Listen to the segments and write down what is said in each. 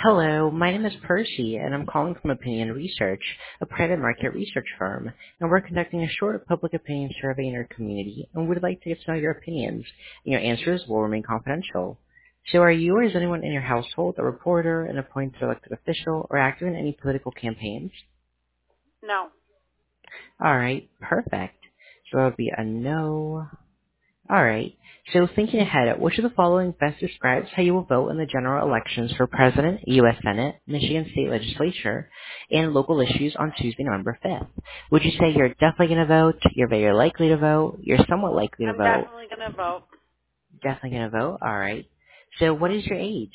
Hello, my name is Percy, and I'm calling from Opinion Research, a private market research firm, and we're conducting a short public opinion survey in our community, and we'd like to get to know your opinions, and your answers will remain confidential. So are you or is anyone in your household a reporter, an appointed elected official, or active in any political campaigns? No. All right, perfect. So that would be a no. All right. So thinking ahead, which of the following best describes how you will vote in the general elections for President, U.S. Senate, Michigan State Legislature, and local issues on Tuesday, November 5th? Would you say you're definitely going to vote, you're very likely to vote, you're somewhat likely to I'm vote, definitely going to vote. definitely going to vote? All right. So what is your age?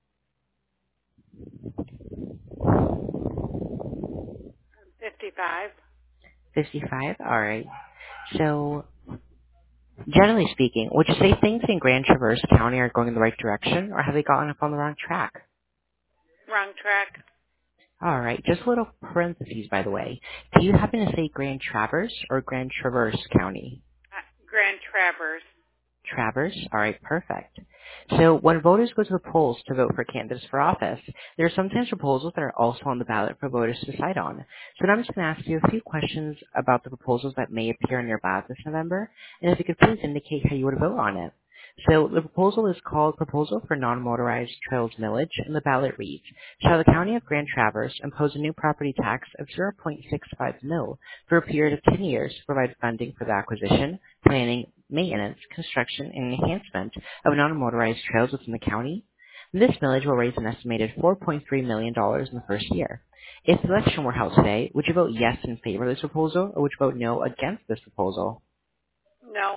55. 55? All right. So generally speaking, would you say things in Grand Traverse County are going in the right direction, or have they gotten up on the wrong track? Wrong track. All right, just a little parentheses, by the way. Do you happen to say Grand Traverse or Grand Traverse County? Grand Traverse. Traverse? All right, perfect. So when voters go to the polls to vote for candidates for office, there are sometimes proposals that are also on the ballot for voters to decide on. So now I'm just going to ask you a few questions about the proposals that may appear on your ballot this November, and if you could please indicate how you would vote on it. So the proposal is called Proposal for Non-Motorized Trails Millage, and the ballot reads, shall the County of Grand Traverse impose a new property tax of 0.65 mil for a period of 10 years to provide funding for the acquisition, planning, maintenance, construction, and enhancement of non-motorized trails within the county? This millage will raise an estimated $4.3 million dollars in the first year. If the election were held today, would you vote yes in favor of this proposal, or would you vote no against this proposal? No.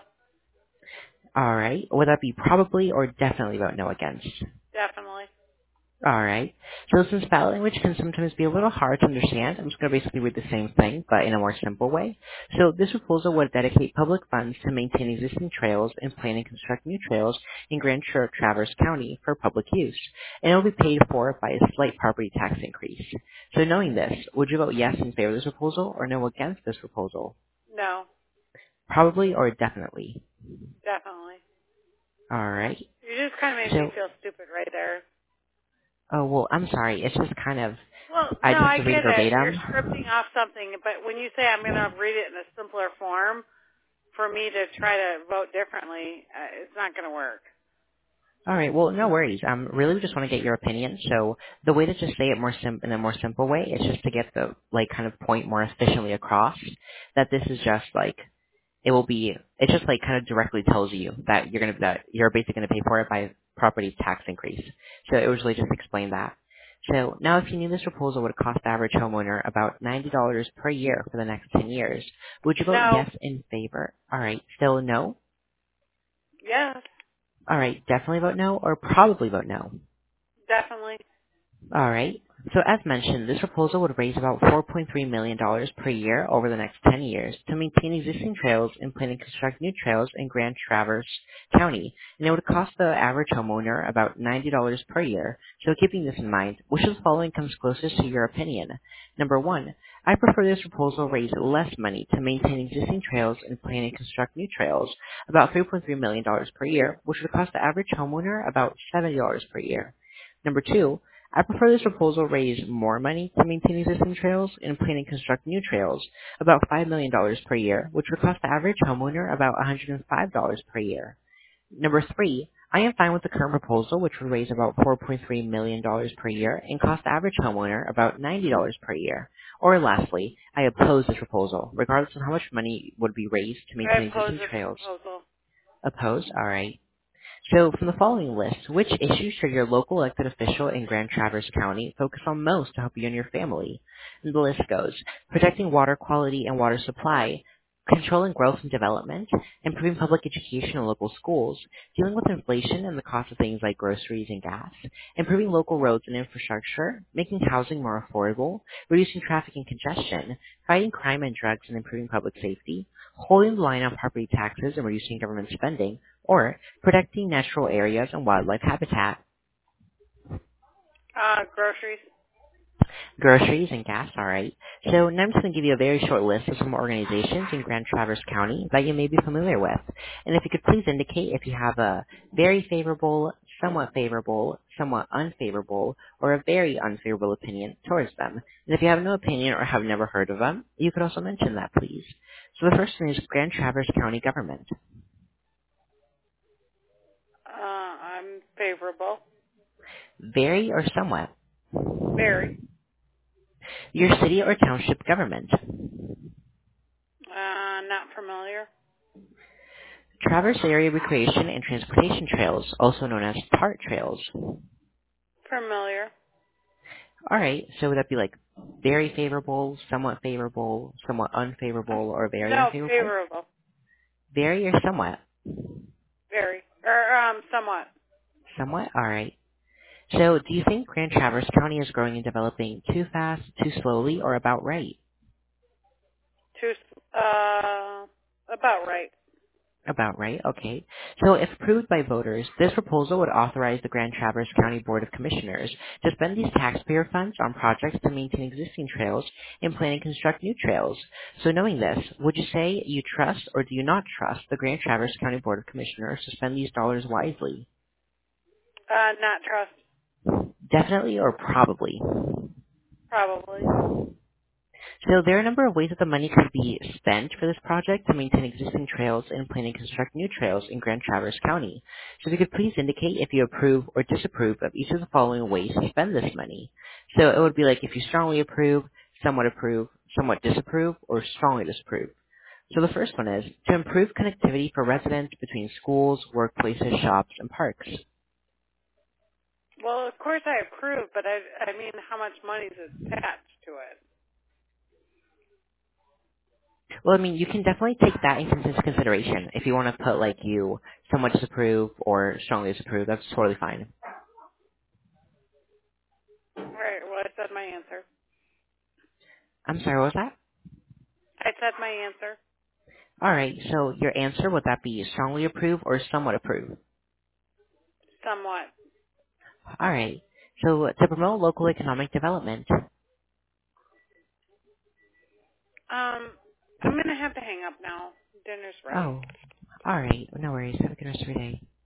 All right. Would that be probably or definitely vote no against? Definitely. All right. So since ballot language can sometimes be a little hard to understand, I'm just going to basically read the same thing, but in a more simple way. So this proposal would dedicate public funds to maintain existing trails and plan and construct new trails in Grand Traverse County for public use, and it will be paid for by a slight property tax increase. So knowing this, would you vote yes in favor of this proposal or no against this proposal? No. Probably or definitely. Definitely. All right. You just kind of made me So, feel stupid right there. oh, well, I'm sorry. It's just kind of, Well, I no, just have I to read get it. You're verbatim. scripting off something, but when you say I'm going to read it in a simpler form for me to try to vote differently, it's not going to work. All right. Well, no worries. Really, we just want to get your opinion. So the way to just say it in a more simple way is just to get the kind of point more efficiently across that this is just it just kind of directly tells you that you're basically gonna pay for it by property tax increase. So it was really just explain that. So now if you knew this proposal would cost the average homeowner about $90 per year for the next 10 years, would you vote No. yes in favor? All right. Still no? Yes. All right. Definitely vote no or probably vote no? Definitely. All right. So as mentioned, this proposal would raise about $4.3 million dollars per year over the next 10 years to maintain existing trails and plan and construct new trails in Grand Traverse County. And it would cost the average homeowner about $90 per year. So keeping this in mind, which of the following comes closest to your opinion? Number one, I prefer this proposal raise less money to maintain existing trails and plan and construct new trails, about $3.3 million dollars per year, which would cost the average homeowner about $70 per year. Number two, I prefer this proposal raise more money to maintain existing trails and plan and construct new trails, about $5 million dollars per year, which would cost the average homeowner about $105 per year. Number three, I am fine with the current proposal, which would raise about $4.3 million dollars per year and cost the average homeowner about $90 per year. Or lastly, I oppose this proposal, regardless of how much money would be raised to I maintain oppose existing this trails. proposal. Oppose? All right. So from the following list, which issues should your local elected official in Grand Traverse County focus on most to help you and your family? And the list goes, protecting water quality and water supply, controlling growth and development, improving public education in local schools, dealing with inflation and the cost of things like groceries and gas, improving local roads and infrastructure, making housing more affordable, reducing traffic and congestion, fighting crime and drugs and improving public safety, holding the line on property taxes and reducing government spending, or protecting natural areas and wildlife habitat, Groceries. groceries, and gas, all right. So now I'm just going to give you a very short list of some organizations in Grand Traverse County that you may be familiar with. And if you could please indicate if you have a very favorable, somewhat favorable, somewhat unfavorable, or a very unfavorable opinion towards them. And if you have no opinion or have never heard of them, you could also mention that, please. So the first one is Grand Traverse County government. I'm favorable. Very or somewhat. Very. Your city or township government. Not familiar. Traverse Area Recreation and Transportation Trails, also known as TART trails. Familiar. Alright, so would that be like very favorable, somewhat unfavorable, or very No, unfavorable? favorable. Very or somewhat? Very. Or somewhat. Somewhat? Alright. So do you think Grand Traverse County is growing and developing too fast, too slowly, or about right? Too. About right. About right, okay. So if approved by voters, this proposal would authorize the Grand Traverse County Board of Commissioners to spend these taxpayer funds on projects to maintain existing trails and plan and construct new trails. So knowing this, would you say you trust or do you not trust the Grand Traverse County Board of Commissioners to spend these dollars wisely? Not trust. Definitely or probably? Probably. So there are a number of ways that the money could be spent for this project to maintain existing trails and plan and construct new trails in Grand Traverse County. So if you could please indicate if you approve or disapprove of each of the following ways to spend this money. So it would be like if you strongly approve, somewhat disapprove, or strongly disapprove. So the first one is to improve connectivity for residents between schools, workplaces, shops, and parks. Well, of course I approve, but I mean, how much money is attached to it? Well, I mean, you can definitely take that into consideration. If you want to put like you somewhat disapprove or strongly disapprove, that's totally fine. Right. Well, I said my answer. I'm sorry, what was that? I said my answer. All right, so your answer, would that be strongly approve or somewhat approve? Somewhat. All right, so to promote local economic development. I'm gonna have to hang up now. Dinner's ready. Oh, all right, no worries. Have a good rest of your day.